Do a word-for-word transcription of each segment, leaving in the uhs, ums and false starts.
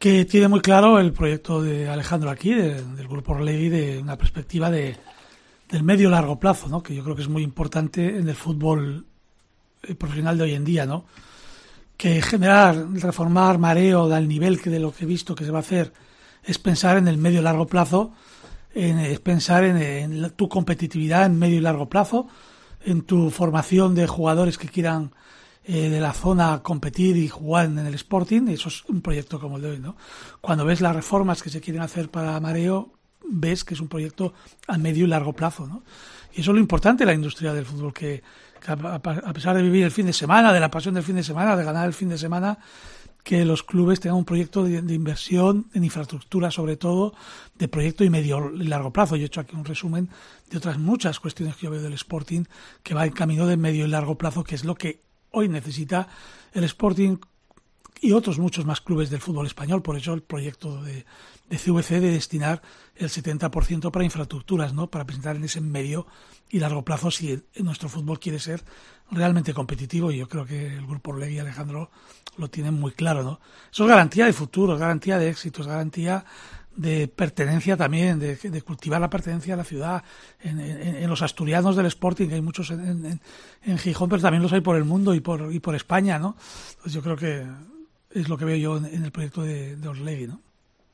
que tiene muy claro el proyecto de Alejandro aquí, de, del Grupo Orlegui, de una perspectiva de del medio largo plazo, ¿no? Que yo creo que es muy importante en el fútbol profesional de hoy en día, ¿no? Que generar, reformar Mareo al nivel que de lo que he visto que se va a hacer es pensar en el medio y largo plazo, en, es pensar en, en tu competitividad en medio y largo plazo, en tu formación de jugadores que quieran eh, de la zona competir y jugar en el Sporting. Eso es un proyecto como el de hoy, ¿no? Cuando ves las reformas que se quieren hacer para Mareo, ves que es un proyecto a medio y largo plazo, ¿no? Y eso es lo importante de la industria del fútbol, que, que a, a pesar de vivir el fin de semana, de la pasión del fin de semana, de ganar el fin de semana, que los clubes tengan un proyecto de, de inversión en infraestructura, sobre todo de proyecto y medio y largo plazo. Yo he hecho aquí un resumen de otras muchas cuestiones que yo veo del Sporting, que va en camino de medio y largo plazo, que es lo que hoy necesita el Sporting y otros muchos más clubes del fútbol español. Por eso el proyecto de, de C V C de destinar el setenta por ciento para infraestructuras, ¿no? Para presentar en ese medio y largo plazo si el, nuestro fútbol quiere ser realmente competitivo, y yo creo que el Grupo Orlegui y Alejandro lo tienen muy claro, ¿no? Eso es garantía de futuro, es garantía de éxito, es garantía de pertenencia también, de, de cultivar la pertenencia a la ciudad. En, en, en los asturianos del Sporting, que hay muchos en, en, en Gijón, pero también los hay por el mundo y por, y por España, ¿no? Entonces yo creo que es lo que veo yo en, en el proyecto de, de Orlegui, ¿no?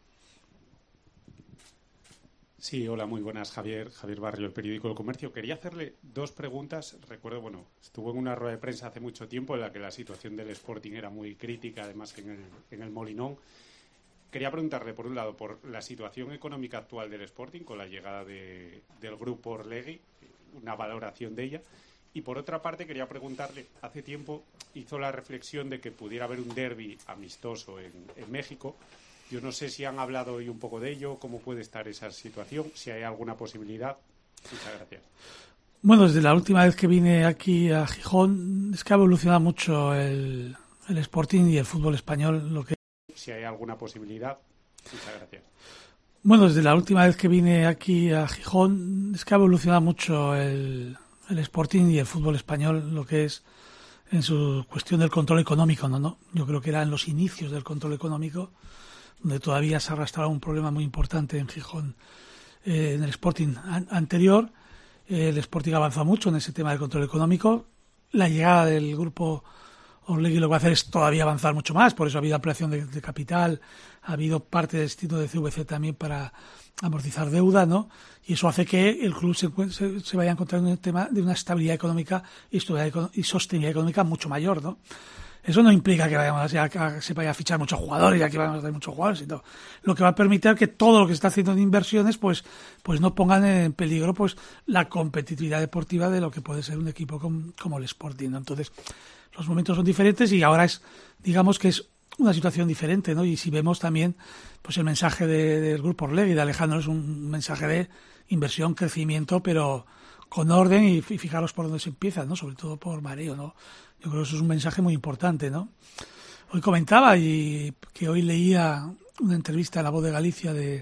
Sí, hola, muy buenas, Javier. Javier Barrio, el periódico El Comercio. Quería hacerle dos preguntas. Recuerdo, bueno, estuvo en una rueda de prensa hace mucho tiempo en la que la situación del Sporting era muy crítica, además en el, en el Molinón. Quería preguntarle, por un lado, por la situación económica actual del Sporting con la llegada de, del Grupo Orlegui, una valoración de ella. Y por otra parte, quería preguntarle, hace tiempo hizo la reflexión de que pudiera haber un derbi amistoso en, en México. Yo no sé si han hablado hoy un poco de ello, cómo puede estar esa situación, si hay alguna posibilidad. Muchas gracias. Bueno, desde la última vez que vine aquí a Gijón, es que ha evolucionado mucho el, el Sporting y el fútbol español. Lo que Si hay alguna posibilidad. Muchas gracias. Bueno, desde la última vez que vine aquí a Gijón, es que ha evolucionado mucho el, el Sporting y el fútbol español, lo que es en su cuestión del control económico, ¿no? ¿no? Yo creo que era en los inicios del control económico, donde todavía se arrastraba un problema muy importante en Gijón. Eh, en el Sporting an- anterior, eh, el Sporting avanzó mucho en ese tema del control económico. La llegada del Grupo Orlegui lo que va a hacer es todavía avanzar mucho más, por eso ha habido ampliación de, de capital, ha habido parte del instituto de C V C también para amortizar deuda, ¿no? Y eso hace que el club se, se, se vaya encontrando en el tema de una estabilidad económica y, y sostenibilidad económica mucho mayor, ¿no? Eso no implica que vayamos a, a, se vaya a fichar muchos jugadores y aquí vamos a tener muchos jugadores, sino lo que va a permitir que todo lo que se está haciendo en inversiones pues pues no pongan en peligro pues la competitividad deportiva de lo que puede ser un equipo como, como el Sporting, ¿no? Entonces, los momentos son diferentes y ahora es, digamos que es una situación diferente, ¿no? Y si vemos también pues el mensaje de, del Grupo Orlegui, de Alejandro, es un mensaje de inversión, crecimiento, pero con orden y, y fijaros por dónde se empieza, ¿no? Sobre todo por Mareo, ¿no? Yo creo que eso es un mensaje muy importante, ¿no? Hoy comentaba y que hoy leía una entrevista en La Voz de Galicia de,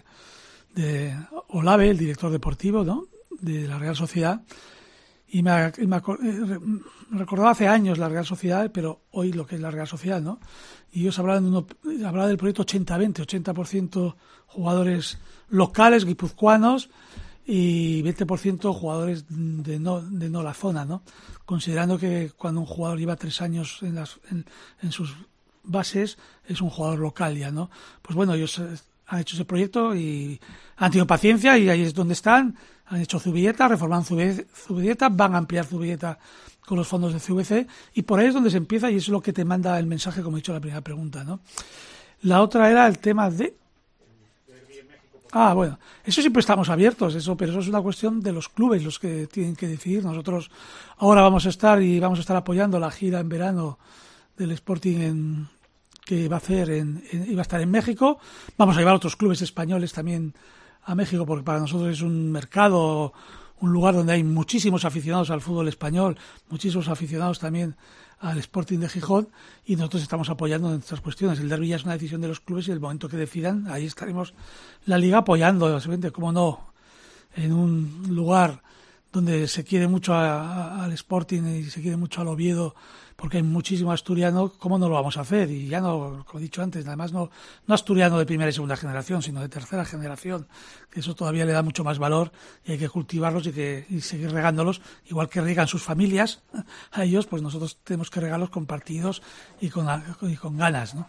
de Olave, el director deportivo, ¿no? De la Real Sociedad, y me, y me, me recordaba hace años la Real Sociedad, pero hoy lo que es la Real Sociedad, ¿no? Y ellos hablaban, de uno, hablaban del proyecto ochenta veinte, ochenta por ciento jugadores locales, guipuzcoanos, y veinte por ciento jugadores de no de no la zona, ¿no? Considerando que cuando un jugador lleva tres años en las en, en sus bases es un jugador local ya, ¿no? Pues bueno, ellos han hecho ese proyecto y han tenido paciencia y ahí es donde están. Han hecho Zubieta, reforman Zubieta, van a ampliar Zubieta con los fondos de C V C y por ahí es donde se empieza y eso es lo que te manda el mensaje, como he dicho en la primera pregunta, ¿no? La otra era el tema de Ah, bueno, eso siempre estamos abiertos, eso, pero eso es una cuestión de los clubes los que tienen que decidir. Nosotros ahora vamos a estar y vamos a estar apoyando la gira en verano del Sporting en, que va a hacer en, en, iba a estar en México. Vamos a llevar a otros clubes españoles también a México porque para nosotros es un mercado, un lugar donde hay muchísimos aficionados al fútbol español, muchísimos aficionados también al Sporting de Gijón y nosotros estamos apoyando en estas cuestiones. El derbi ya es una decisión de los clubes y el momento que decidan, ahí estaremos la Liga apoyando, como no, en un lugar donde se quiere mucho a, a, al Sporting y se quiere mucho al Oviedo, porque hay muchísimo asturiano, ¿cómo no lo vamos a hacer? Y ya no, como he dicho antes, además no, no asturiano de primera y segunda generación, sino de tercera generación, que eso todavía le da mucho más valor y hay que cultivarlos y, que, y seguir regándolos, igual que riegan sus familias a ellos, pues nosotros tenemos que regarlos con partidos y con, y con ganas, ¿no?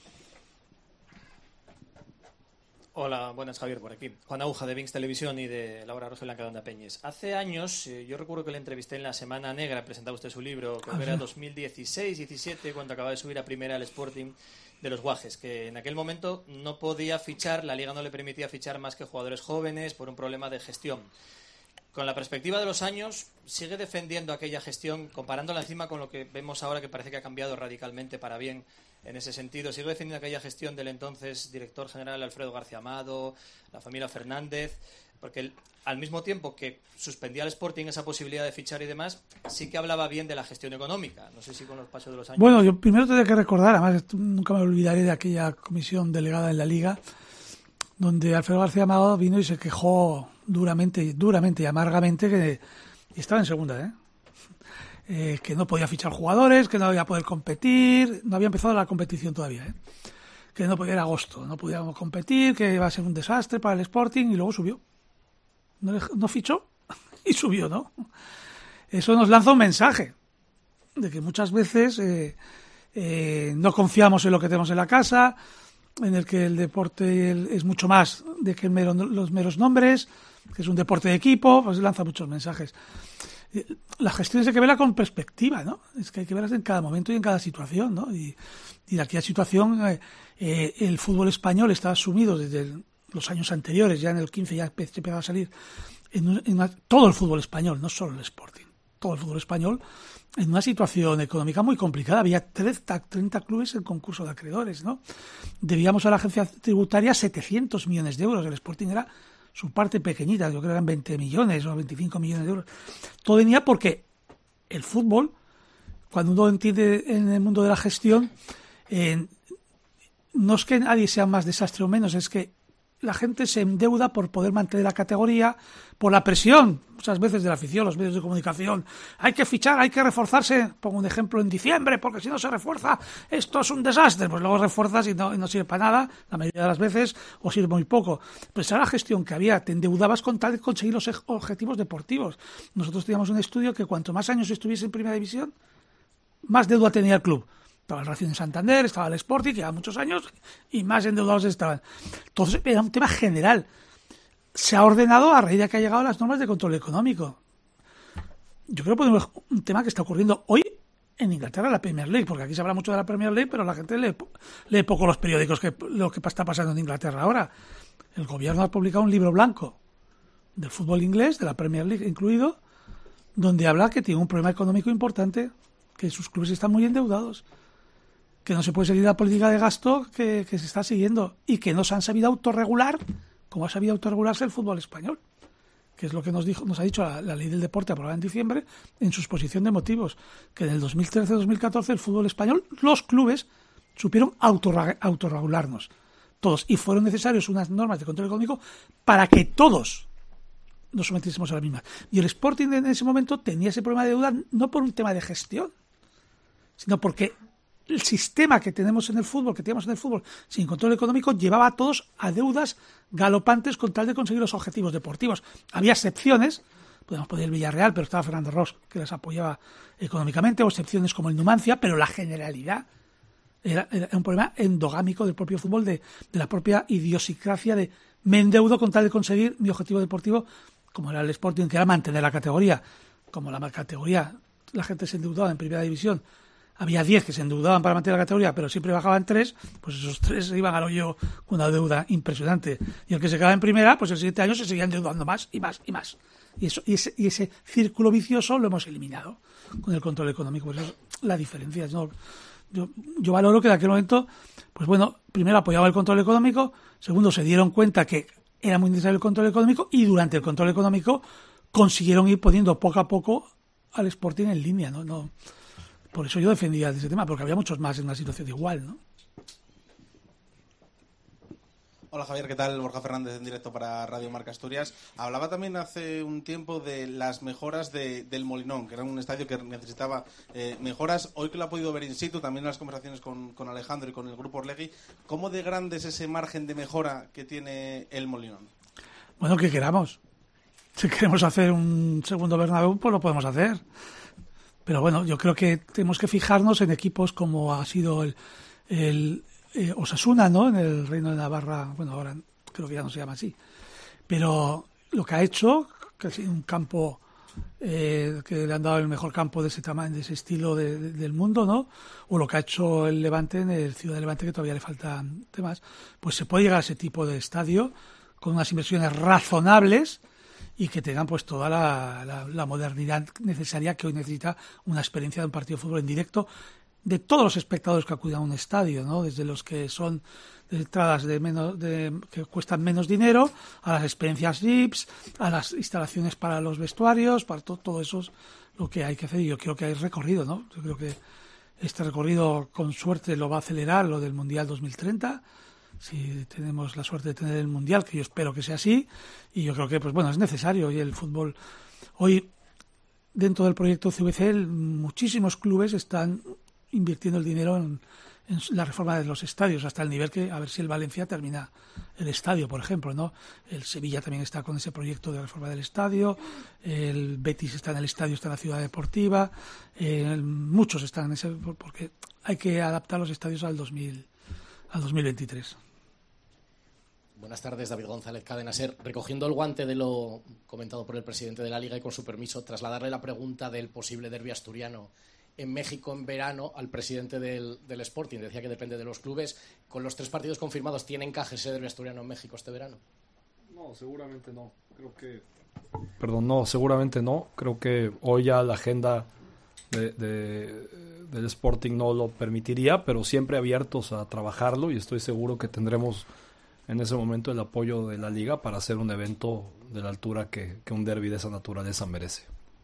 Hola, buenas, Javier, por aquí. Juan Aguja, de Vinx Televisión y de Laura Rosa Blanca de Onda Peñes. Hace años, eh, yo recuerdo que le entrevisté en la Semana Negra, presentaba usted su libro, creo que era dos mil dieciséis diecisiete, cuando acababa de subir a primera el Sporting de los Guajes, que en aquel momento no podía fichar, la Liga no le permitía fichar más que jugadores jóvenes por un problema de gestión. Con la perspectiva de los años, sigue defendiendo aquella gestión, comparándola encima con lo que vemos ahora, que parece que ha cambiado radicalmente para bien. En ese sentido, sigo defendiendo aquella gestión del entonces director general Alfredo García Amado, la familia Fernández, porque él, al mismo tiempo que suspendía al Sporting esa posibilidad de fichar y demás, sí que hablaba bien de la gestión económica. No sé si con los pasos de los años... Bueno, yo primero tengo que recordar, además nunca me olvidaré de aquella comisión delegada en la Liga, donde Alfredo García Amado vino y se quejó duramente, duramente y amargamente que y estaba en segunda, ¿eh? Eh, que no podía fichar jugadores, que no iba a poder competir, no había empezado la competición todavía, ¿eh? Que no podía, era agosto, no podíamos competir, que iba a ser un desastre para el Sporting y luego subió. No, no fichó y subió, ¿no? Eso nos lanza un mensaje de que muchas veces eh, eh, no confiamos en lo que tenemos en la casa, en el que el deporte es mucho más de que el mero, los meros nombres, que es un deporte de equipo, pues lanza muchos mensajes. La gestión hay que verla con perspectiva, ¿no? Es que hay que verlas en cada momento y en cada situación, ¿no? Y, y de aquella situación, eh, eh, el fútbol español estaba sumido desde el, los años anteriores, ya en el quince ya empezaba a salir, en, un, en una, todo el fútbol español, no solo el Sporting, todo el fútbol español, en una situación económica muy complicada. Había treinta, treinta clubes en concurso de acreedores, ¿no? Debíamos a la agencia tributaria setecientos millones de euros, el Sporting era su parte pequeñita, yo creo que eran veinte millones o veinticinco millones de euros. Todo venía porque el fútbol, cuando uno entiende en el mundo de la gestión, eh, no es que nadie sea más desastre o menos, es que la gente se endeuda por poder mantener la categoría, por la presión, muchas veces de la afición, los medios de comunicación. Hay que fichar, hay que reforzarse. Pongo un ejemplo en diciembre, porque si no se refuerza, esto es un desastre. Pues luego refuerzas y no, y no sirve para nada, la mayoría de las veces, o sirve muy poco. Pues era la gestión que había, te endeudabas con tal de conseguir los objetivos deportivos. Nosotros teníamos un estudio que cuanto más años estuviese en Primera División, más deuda tenía el club. Estaba el Racing de Santander, estaba el Sporting, que llevaba muchos años, y más endeudados estaban. Entonces, era un tema general. Se ha ordenado a raíz de que han llegado las normas de control económico. Yo creo que es un tema que está ocurriendo hoy en Inglaterra, la Premier League, porque aquí se habla mucho de la Premier League, pero la gente lee, lee poco los periódicos, que lo que está pasando en Inglaterra ahora. El gobierno ha publicado un libro blanco del fútbol inglés, de la Premier League incluido, donde habla que tiene un problema económico importante, que sus clubes están muy endeudados, que no se puede seguir la política de gasto que, que se está siguiendo y que no se han sabido autorregular como ha sabido autorregularse el fútbol español, que es lo que nos dijo, nos ha dicho la, la ley del deporte aprobada en diciembre en su exposición de motivos, que en el dos mil trece dos mil catorce el fútbol español, los clubes supieron autorre, autorregularnos todos, y fueron necesarios unas normas de control económico para que todos nos sometiésemos a la misma. Y el Sporting en ese momento tenía ese problema de deuda no por un tema de gestión, sino porque el sistema que tenemos en el fútbol, que teníamos en el fútbol, sin control económico, llevaba a todos a deudas galopantes con tal de conseguir los objetivos deportivos. Había excepciones, podemos poner el Villarreal, pero estaba Fernando Ros, que les apoyaba económicamente, o excepciones como el Numancia, pero la generalidad era, era un problema endogámico del propio fútbol, de, de la propia idiosincrasia de me endeudo con tal de conseguir mi objetivo deportivo, como era el Sporting, que era mantener la categoría. Como la categoría, la gente se endeudaba en Primera División, había diez que se endeudaban para mantener la categoría, pero siempre bajaban tres, pues esos tres se iban al hoyo con una deuda impresionante. Y el que se quedaba en primera, pues el siguiente año se seguía endeudando más y más y más. Y eso y ese, y ese círculo vicioso lo hemos eliminado con el control económico. Pues eso es la diferencia, ¿no? Yo, yo valoro que en aquel momento, pues bueno, primero apoyaba el control económico, segundo se dieron cuenta que era muy necesario el control económico y durante el control económico consiguieron ir poniendo poco a poco al Sporting en línea, ¿no? no Por eso yo defendía ese tema, porque había muchos más en una situación igual, ¿no? Hola Javier, ¿qué tal? Borja Fernández en directo para Radio Marca Asturias. Hablaba también hace un tiempo de las mejoras de, del Molinón, que era un estadio que necesitaba eh, mejoras. Hoy que lo ha podido ver in situ, también en las conversaciones con, con Alejandro y con el Grupo Orlegui, ¿cómo de grande es ese margen de mejora que tiene el Molinón? Bueno, que queramos. Si queremos hacer un segundo Bernabéu, pues lo podemos hacer. Pero bueno, yo creo que tenemos que fijarnos en equipos como ha sido el... el Eh, Osasuna, ¿no? En el Reino de Navarra, bueno, ahora creo que ya no se llama así, pero lo que ha hecho, que ha sido un campo eh, que le han dado el mejor campo de ese tamaño, de ese estilo de, de, del mundo, ¿no? O lo que ha hecho el Levante en el Ciudad de Levante, que todavía le faltan temas, pues se puede llegar a ese tipo de estadio con unas inversiones razonables y que tengan pues toda la, la, la modernidad necesaria que hoy necesita una experiencia de un partido de fútbol en directo, de todos los espectadores que acuden a un estadio, ¿no? Desde los que son de entradas de menos, de, que cuestan menos dinero, a las experiencias V I Ps, a las instalaciones para los vestuarios, para to, todo eso es lo que hay que hacer. Y yo creo que hay recorrido, ¿no? Yo creo que este recorrido con suerte lo va a acelerar lo del Mundial dos mil treinta, si tenemos la suerte de tener el Mundial, que yo espero que sea así, y yo creo que, pues bueno, es necesario. Y el fútbol, hoy, dentro del proyecto C V C, muchísimos clubes están invirtiendo el dinero en, en la reforma de los estadios, hasta el nivel que, a ver si el Valencia termina el estadio, por ejemplo, ¿no? El Sevilla también está con ese proyecto de reforma del estadio, el Betis está en el estadio, está en la Ciudad Deportiva, eh, muchos están en ese, porque hay que adaptar los estadios al dos mil, al dos mil veintitrés. Buenas tardes, David González, Cadena SER. Recogiendo el guante de lo comentado por el presidente de la Liga y con su permiso, trasladarle la pregunta del posible derbi asturiano en México en verano al presidente del, del Sporting. Decía que depende de los clubes. Con los tres partidos confirmados, ¿tiene encaje ese derbi asturiano en México este verano? No, seguramente no. Creo que... Perdón, no, seguramente no. Creo que hoy ya la agenda de, de, del Sporting no lo permitiría, pero siempre abiertos a trabajarlo y estoy seguro que tendremos en ese momento el apoyo de la Liga para hacer un evento de la altura que, que un derbi de esa naturaleza merece.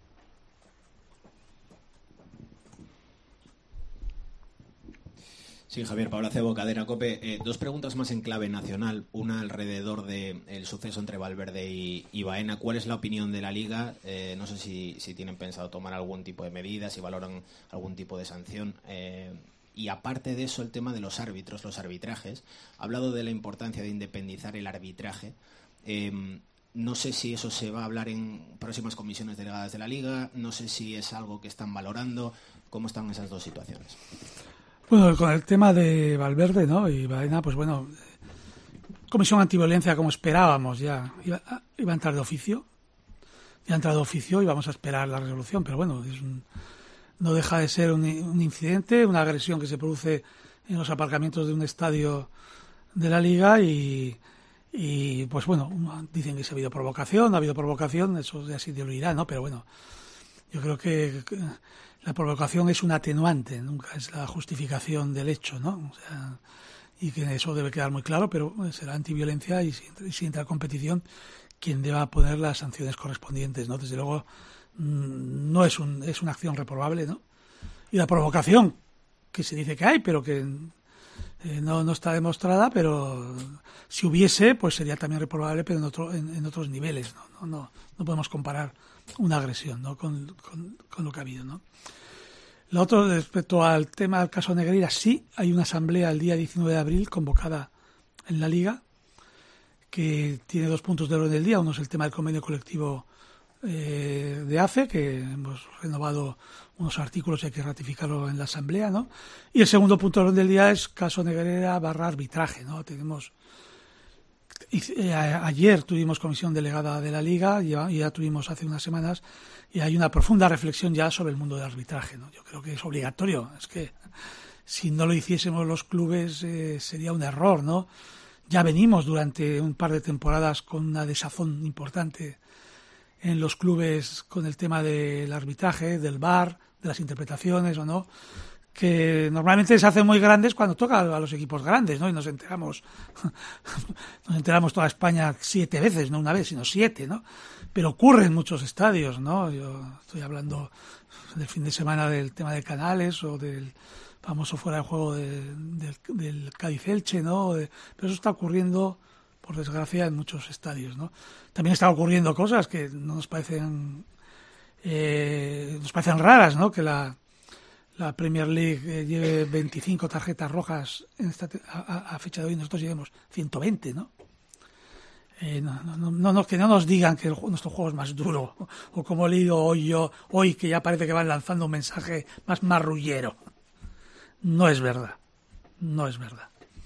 Sí, Javier, Pablo Acebo, Cadena COPE. Eh, dos preguntas más en clave nacional. Una alrededor del de suceso entre Valverde y, y Baena. ¿Cuál es la opinión de la Liga? Eh, no sé si, si tienen pensado tomar algún tipo de medidas, si valoran algún tipo de sanción. Eh, y aparte de eso, el tema de los árbitros, los arbitrajes. Ha hablado de la importancia de independizar el arbitraje. Eh, no sé si eso se va a hablar en próximas comisiones delegadas de la Liga. No sé si es algo que están valorando. ¿Cómo están esas dos situaciones? Bueno, con el tema de Valverde, ¿no? Y Baena, pues bueno, Comisión Antiviolencia, como esperábamos ya, iba, iba a entrar de oficio, ya ha entrado de oficio y vamos a esperar la resolución, pero bueno, es un, no deja de ser un, un incidente, una agresión que se produce en los aparcamientos de un estadio de la Liga y, y pues bueno, dicen que se ha habido provocación, ha habido provocación, eso ya sí te lo dirá, ¿no? Pero bueno, yo creo que... que la provocación es un atenuante, nunca es la justificación del hecho, ¿no? O sea, y que eso debe quedar muy claro, pero será antiviolencia y si, y si entra competición, quien deba poner las sanciones correspondientes, ¿no? Desde luego, mmm, no es un es una acción reprobable, ¿no? Y la provocación, que se dice que hay, pero que eh, no, no está demostrada, pero si hubiese, pues sería también reprobable, pero en, otro, en, en otros niveles, ¿no? No, no, no podemos comparar una agresión, ¿no? con, con, con lo que ha habido, ¿no? Lo otro, respecto al tema del caso Negreira, sí hay una asamblea el día diecinueve de abril convocada en la Liga que tiene dos puntos de orden del día. Uno es el tema del convenio colectivo eh, de A F E, que hemos renovado unos artículos y hay que ratificarlo en la asamblea, ¿no? Y el segundo punto de orden del día es caso Negreira barra arbitraje, ¿no? Tenemos eh, ayer tuvimos comisión delegada de la Liga y ya, ya tuvimos hace unas semanas y hay una profunda reflexión ya sobre el mundo del arbitraje, ¿no? Yo creo que es obligatorio, es que si no lo hiciésemos los clubes eh, sería un error, ¿no? Ya venimos durante un par de temporadas con una desazón importante en los clubes con el tema del arbitraje, del V A R, de las interpretaciones o no, que normalmente se hacen muy grandes cuando toca a los equipos grandes, ¿no? Y nos enteramos, nos enteramos toda España siete veces, no una vez, sino siete, ¿no? Pero ocurre en muchos estadios, ¿no? Yo estoy hablando del fin de semana del tema de Canales o del famoso fuera de juego de, del, del Cádiz-Elche, ¿no? De, pero eso está ocurriendo por desgracia, en muchos estadios, ¿no? También están ocurriendo cosas que no nos parecen eh, nos parecen raras, ¿no? Que la, la Premier League eh, lleve veinticinco tarjetas rojas en esta te- a, a fecha de hoy, nosotros llevemos ciento veinte, ¿no? Eh, no, no, no, no, no, que no nos digan que el, nuestro juego es más duro, o, o como he leído hoy yo, hoy que ya parece que van lanzando un mensaje más marrullero. No es verdad, no es verdad.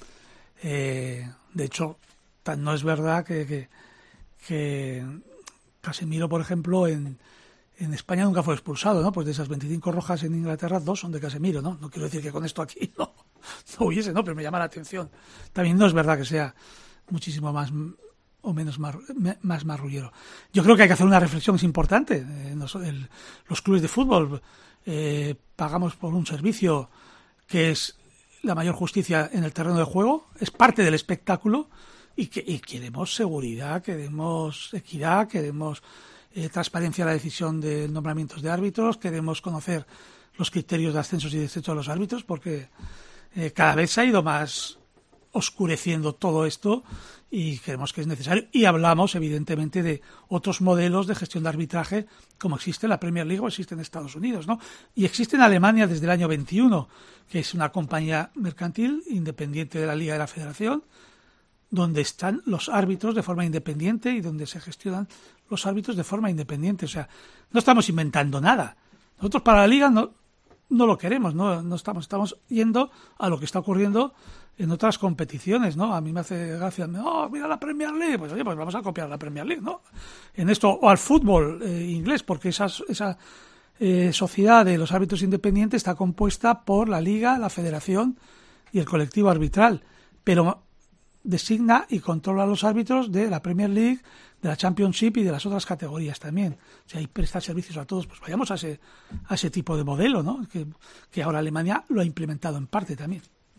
Eh, de hecho, tan no es verdad que, que, que Casemiro, por ejemplo, en, en España nunca fue expulsado, ¿no? Pues de esas veinticinco rojas en Inglaterra, dos son de Casemiro, ¿no? No quiero decir que con esto aquí no, no hubiese, ¿no? Pero me llama la atención. También no es verdad que sea muchísimo más o menos mar, más marrullero. Yo creo que hay que hacer una reflexión, es importante. Eh, nos, el, los clubes de fútbol eh, pagamos por un servicio que es la mayor justicia en el terreno de juego, es parte del espectáculo y que y queremos seguridad, queremos equidad, queremos eh, transparencia en la decisión de nombramientos de árbitros, queremos conocer los criterios de ascensos y descensos de los árbitros, porque eh, cada vez se ha ido más oscureciendo todo esto y creemos que es necesario. Y hablamos, evidentemente, de otros modelos de gestión de arbitraje como existe en la Premier League o existe en Estados Unidos, ¿no? Y existe en Alemania desde el año veintiuno, que es una compañía mercantil independiente de la Liga de la Federación, donde están los árbitros de forma independiente y donde se gestionan los árbitros de forma independiente. O sea, no estamos inventando nada. Nosotros para la Liga no, no lo queremos, no, no estamos, estamos yendo a lo que está ocurriendo en otras competiciones, ¿no? A mí me hace gracia, oh, mira la Premier League, pues oye, pues vamos a copiar la Premier League, ¿no? En esto, o al fútbol eh, inglés, porque esa, esa eh, sociedad de los árbitros independientes está compuesta por la Liga, la Federación y el colectivo arbitral, pero designa y controla a los árbitros de la Premier League, de la Championship y de las otras categorías también. O sea, hay prestar servicios a todos, pues vayamos a ese, a ese tipo de modelo, ¿no? Que, que ahora Alemania lo ha implementado en parte también.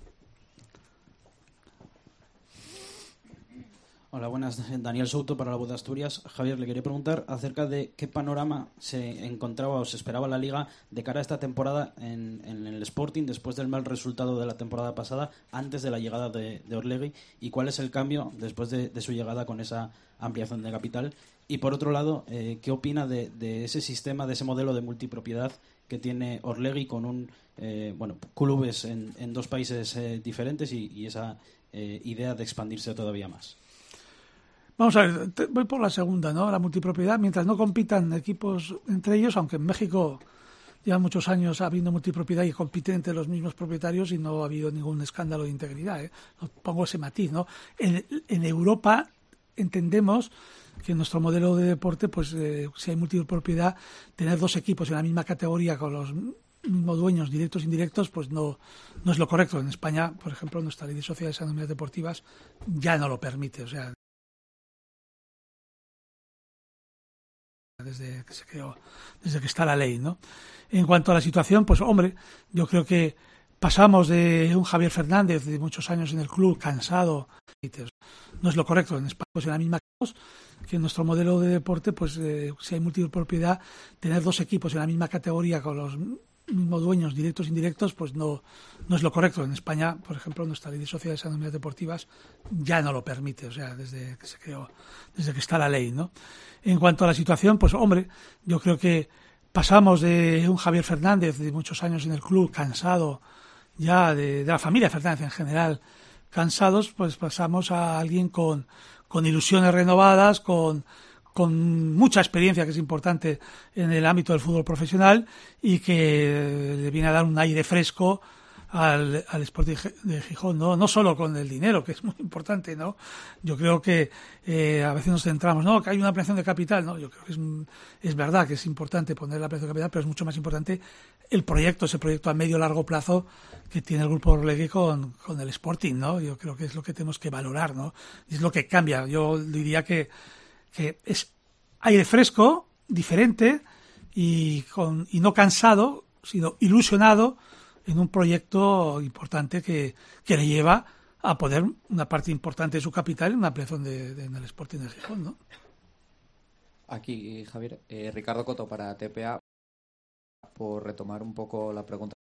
Hola, buenas. Daniel Souto para La Voz de Asturias. Javier, le quería preguntar acerca de qué panorama se encontraba o se esperaba la Liga de cara a esta temporada en, en el Sporting después del mal resultado de la temporada pasada, antes de la llegada de, de Orlegui, y cuál es el cambio después de, de su llegada con esa ampliación de capital. Y por otro lado, eh, ¿qué opina de, de ese sistema, de ese modelo de multipropiedad que tiene Orlegui con un eh, bueno clubes en, en dos países eh, diferentes y, y esa eh, idea de expandirse todavía más? Vamos a ver, te, voy por la segunda, ¿no? La multipropiedad, mientras no compitan equipos entre ellos, aunque en México llevan muchos años habiendo multipropiedad y compiten entre los mismos propietarios y no ha habido ningún escándalo de integridad, ¿eh? Pongo ese matiz, ¿no? En, en Europa entendemos que en nuestro modelo de deporte, pues eh, si hay multipropiedad, tener dos equipos en la misma categoría con los mismos dueños, directos e indirectos, pues no, no es lo correcto. En España, por ejemplo, nuestra ley de sociedades anónimas deportivas ya no lo permite, o sea, desde que se creó, desde que está la ley, ¿no? En cuanto a la situación, pues hombre, yo creo que pasamos de un Javier Fernández de muchos años en el club, cansado, no es lo correcto. En España, pues en la misma que en nuestro modelo de deporte, pues eh, si hay multipropiedad, tener dos equipos en la misma categoría con los mismos dueños, directos e indirectos, pues no, no es lo correcto. En España, por ejemplo, nuestra ley de sociedades anónimas deportivas ya no lo permite, o sea, desde que se creó, desde que está la ley, ¿no? En cuanto a la situación, pues hombre, yo creo que pasamos de un Javier Fernández de muchos años en el club, cansado ya de, de la familia Fernández en general, cansados, pues pasamos a alguien con, con ilusiones renovadas, con, con mucha experiencia, que es importante en el ámbito del fútbol profesional, y que le viene a dar un aire fresco al, al Sporting de Gijón, ¿no? No solo con el dinero, que es muy importante, ¿no? Yo creo que eh, a veces nos centramos, ¿no? Que hay una ampliación de capital, ¿no? Yo creo que es, es verdad que es importante poner la ampliación de capital, pero es mucho más importante el proyecto, ese proyecto a medio largo plazo que tiene el grupo Orlegui con, con el Sporting, ¿no? Yo creo que es lo que tenemos que valorar, ¿no? Y es lo que cambia. Yo diría que, que es aire fresco, diferente y, con, y no cansado, sino ilusionado en un proyecto importante que, que le lleva a poner una parte importante de su capital en una ampliación de, de, en el Sporting de Gijón, ¿no? Aquí, Javier, eh, Ricardo Coto para T P A, por retomar un poco la pregunta